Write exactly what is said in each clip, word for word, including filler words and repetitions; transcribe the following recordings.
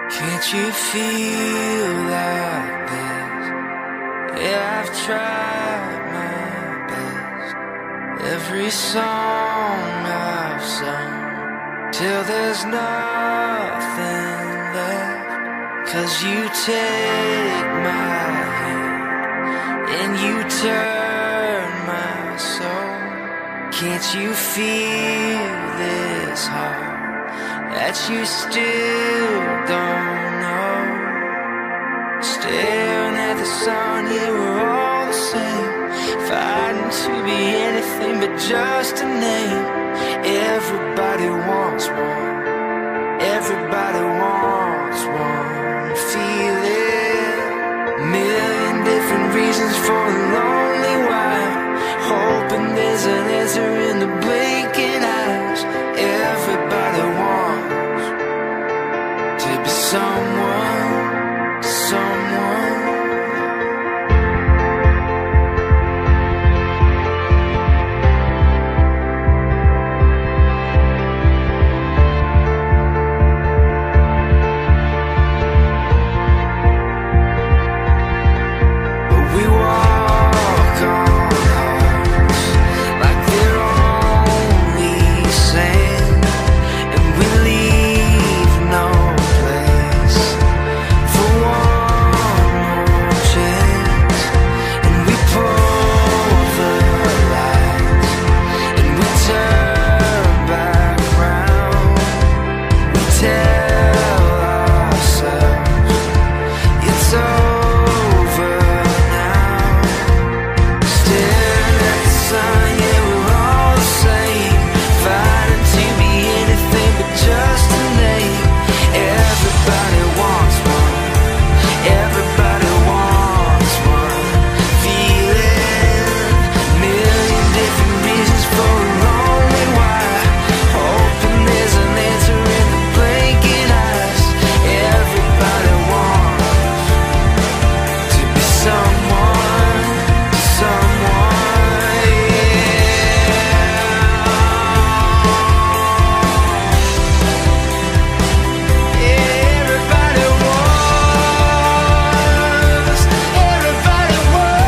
Can't you feel like this? Yeah, I've tried my best. Every song I've sung, till there's nothing left. 'Cause you take my hand and you turn my soul. Can't you feel this heart that you still don't know? Staring at the sun, yeah, we're all the same, fighting to be anything but just a name. Everybody wants one, everybody wants one feeling. Million different reasons for a lonely while, hoping there's an answer in the blinking eyes. Everybody wants to be someone, someone. But we walk on hearts like they're only sand, and we leave no place for one more chance. And we pull the lights and we turn back round. We tell ourselves it's over now. Staring at the sun, yeah, we're all the same, fighting to be anything but just a name. Everybody wants one, everybody wants one feeling. Million different reasons for a lonely while, hoping there's an answer in the blinking eyes. Everybody wants to be someone, someone, yeah. Everybody wants, everybody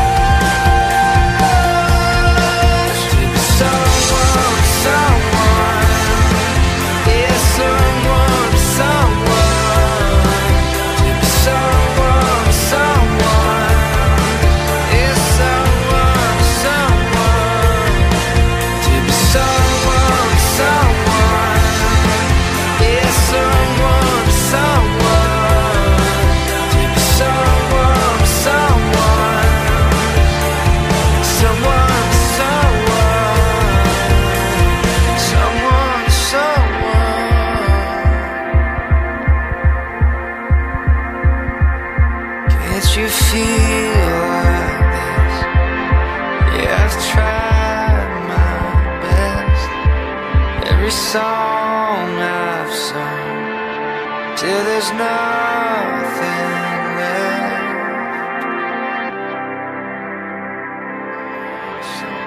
wants to be someone, someone, yeah, someone, someone, to be someone, someone, yeah, someone, someone, to be someone, someone, yeah, someone, someone, to be someone, someone, someone, someone, someone, someone. Can't you feel like this? Yeah, I've tried my best. Every song I've sung, till there's nothing left. So